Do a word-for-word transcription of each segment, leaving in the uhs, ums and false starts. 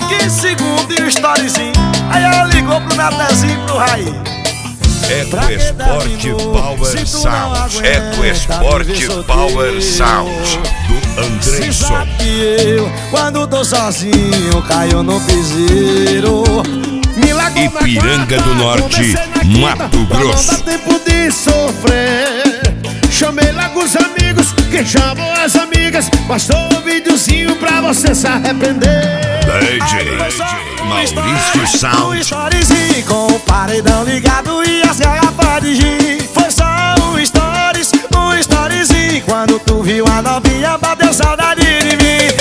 quinze segundos e o storyzinho. Aí ela ligou pro Natanzinho e pro Raí. Eco Esporte Power Sound. Eco Esporte Power Sound do Andreson. Eu, quando tô sozinho, caio no piseiro. Ipiranga do Norte, Mato Grosso. Não dá tempo de sofrer. Chamei logo os amigos, quem chamou as amigas. Bastou um videozinho pra você se arrepender. D J Maurício Sound. Um storyzinho com o paredão ligado e as garrafas de gin. Foi só um stories, um storyzinho. Quando tu viu a novinha, bateu saudade de mim.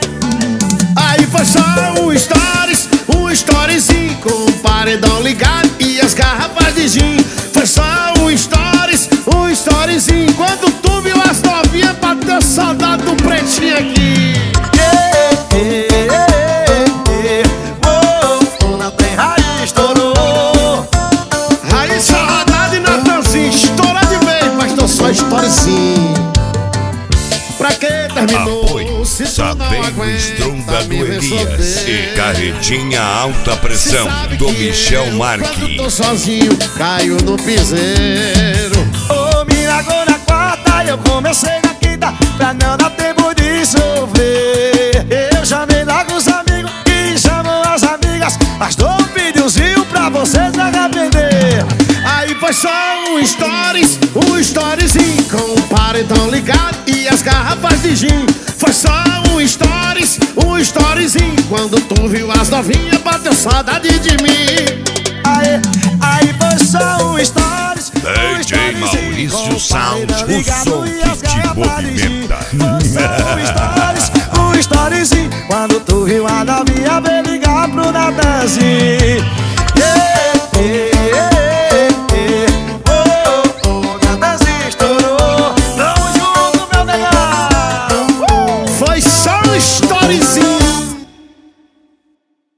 Aí foi só um stories, um storyzinho com o paredão ligado e as garrafas de gin. Foi só um stories, um storyzinho. Quando tu viu as novinhas, bateu saudade do pretinho aqui. Yeah, yeah, yeah, yeah. Oh, o Natan Raí estourou. Raí, saudade, Natanzinho, estoura de vez, mas tô só storyzinho. Pra que terminou? Apoio Sabendo Estronda do Elias e Carretinha Alta Pressão do Michel Marque. Tô sozinho, caio no piseiro. Ô, me largou na quarta e eu comecei na quinta, pra não dar tempo de sofrer. Eu chamei logo os amigos e chamou as amigas. Mas dou um videozinho pra vocês se arrepender. Aí foi só um stories, um storyzinho com o paredão ligado e as garrafas de gin. Foi só um stories, um storyzinho. Quando tu viu as novinhas, bateu saudade de mim. Aí, aí foi só um stories, um D J Maurício Sound, o som que te movimenta. Foi só um stories, um storyzinho. Quando tu viu a novinha, veio ligar pro Natanzinho.